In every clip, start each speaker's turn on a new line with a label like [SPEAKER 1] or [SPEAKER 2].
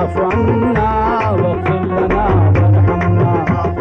[SPEAKER 1] वाफ़ अन्ना वग़फ़िर लना वरहमना।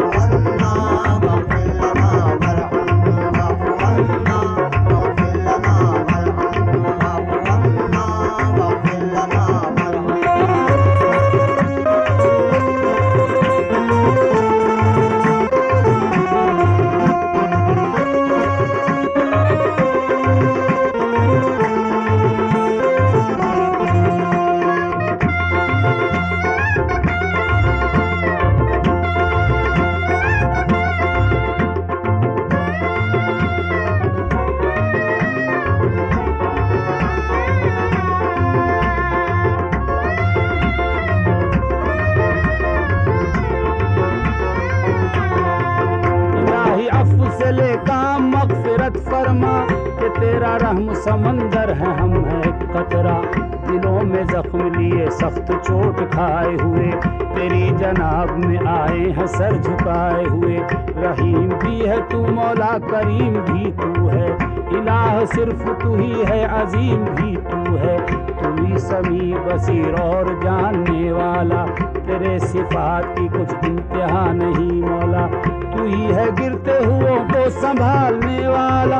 [SPEAKER 1] फरमा कि तेरा रहम समंदर है, हम है एक कतरा। दिलों में जख्म लिए सख्त चोट खाए हुए तेरी जनाब में आए हैं सर झुकाए हुए। रहीम भी है तू मौला, करीम भी तू है, इलाह सिर्फ तू ही है, अजीम भी तू है। तू ही समी बसीर और जानने वाला, तेरे सिफात की कुछ इंतहा नहीं मौला। तू ही है गिरते हुओं को संभालने वाला,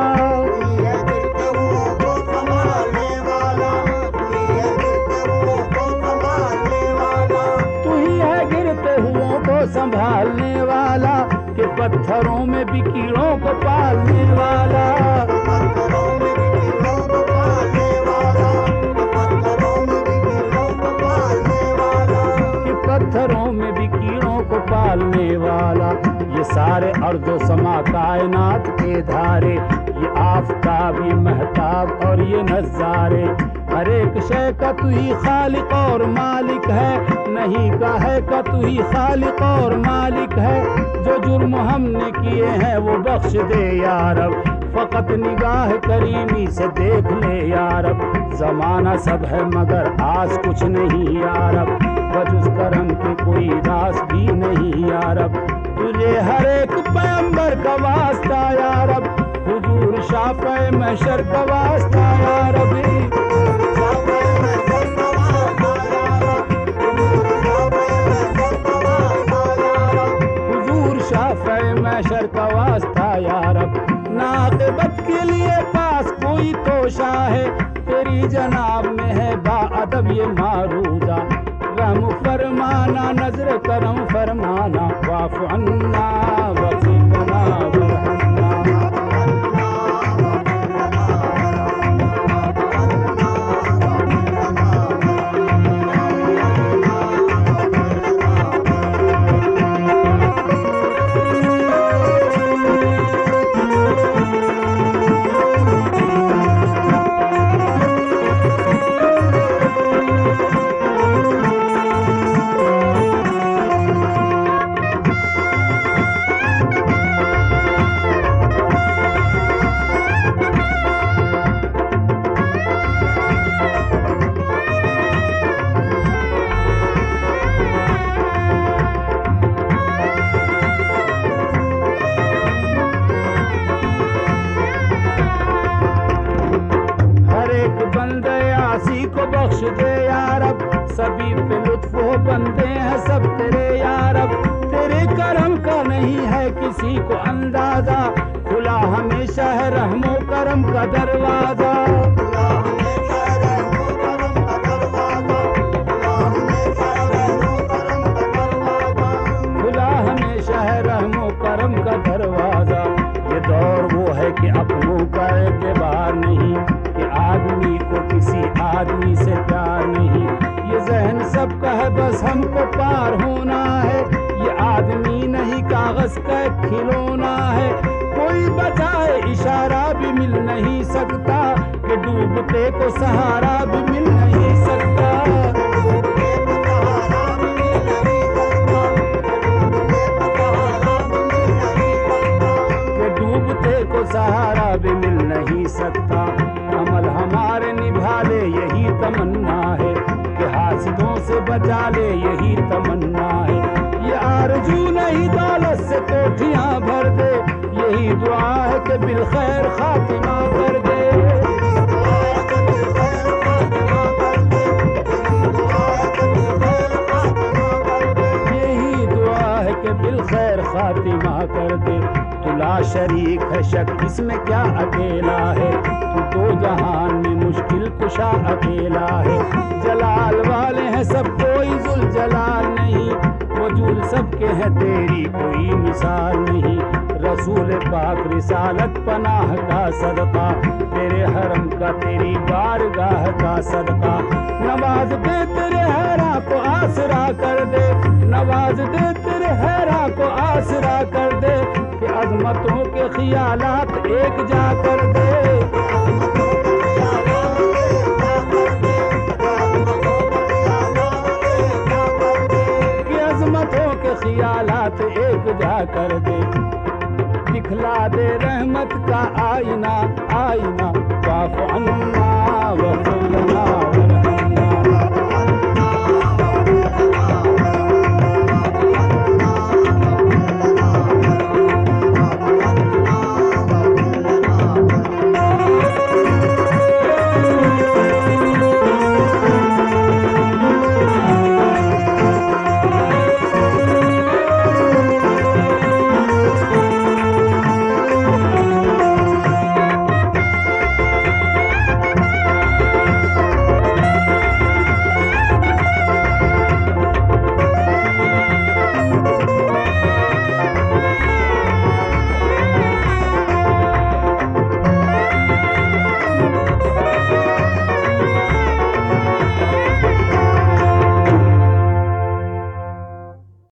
[SPEAKER 1] संभालने वाला कि पत्थरों में भी कीड़ों को पालने वाला, पत्थरों में भी कीड़ों को पालने वाला, पत्थरों में भी कीड़ों को पालने वाला, कि पत्थरों में भी कीड़ों को पालने वाला। ये सारे अर्ज़ो समा कायनात के धारे, ये आफ़ताब, ये महताब और ये नज़ारे, हर एक शय का तू ही खालिक और मालिक है। नहीं का है का तू ही खालिक और मालिक है। जो जुर्म हमने किए हैं वो बख्श दे या रब, फ़कत निगाह करीमी से देख ले या रब। ज़माना सब है मगर आस कुछ नहीं या रब, वजुज़ करम के कोई रास भी नहीं या रब। तुझे हर एक पैगंबर का वास्ता या रब, हुजूर शाफ़े महशर का वास्ता या रब। महशर का वास्ता या रब, नाक़िबत के लिए पास कोई तोशा है, तेरी जनाब में है बाअदब ये मारूज़ा। रहम फरमाना, नज़र करम फरमाना, वाफ़ अन्ना वग़फ़िर लना वरहमना। बख्श दे या रब, सभी पे लुत्फ हो बंदे हैं सब तेरे या रब। तेरे करम का नहीं है किसी को अंदाजा, खुला हमेशा है रहमो करम का दरवाजा। खुला हमेशा है रहमो करम का दरवाजा। ये दौर वो है कि अपनों का एतबार नहीं, कि आदमी को किसी आदमी से प्यार नहीं। ये ज़हन सबका है बस हमको पार होना है, ये आदमी नहीं कागज़ का एक खिलौना है। कोई बजाए इशारा भी मिल नहीं सकता, कि डूबते को सहारा भी मिल नहीं सकता। कि डूबते को सहारा भी मिल नहीं सकता। अमल हमारे निभा ले यही तमन्ना है, कि हासिदों से बचा ले यही तमन्ना है। ये आरज़ू नहीं दौलत से कोठियां भर दे, यही दुआ है कि बिलखैर खातिमा कर दे। के बिल खैर खातिमा कर दे। तुला शरीक है शक इसमें क्या अकेला है, तू दो जहान में मुश्किल कुशा अकेला है। जलाल वाले हैं सब कोई जुल जलाल नहीं, वजूद सबके हैं तेरी कोई मिसाल नहीं। रसूल पाक रिसालत पनाह का सदका, तेरे हरम का तेरी बारगाह का सदका। नवाज दे तेरे हैरा को आसरा कर दे, नवाज दे तेरे हैरा को आसरा कर दे, कि अजमतों के ख्यालात एक जा कर दे। कि अजमतों के ख्यालात एक जा कर दे। दिखला दे रहमत का आईना आईना, वाफ़ अन्ना वग़फ़िर लना।